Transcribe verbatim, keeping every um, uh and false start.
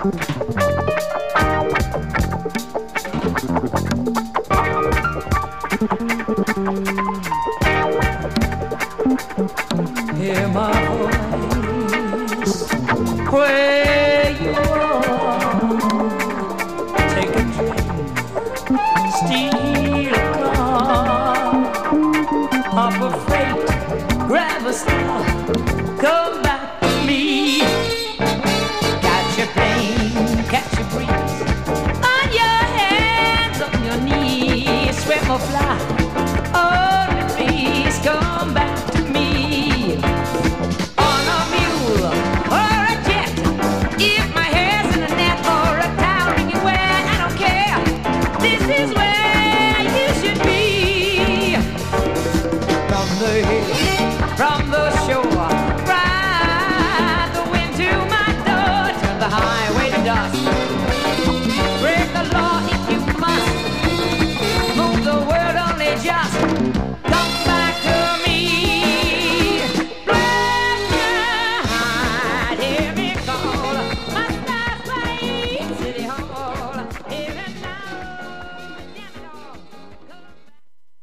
Hear my voice where you are. Take a train, steal a car, hop a freight, grab a star, come back to me. Catch a plane, catch a breeze, on your hands, on your knees, swim or fly. Oh, please come back to me. On a mule or a jet, if my hair's in a net or a towel wringing wet, I don't care. This is where you should be. From the hill, from the shore, ride the wind to my door, turn the highway to dust.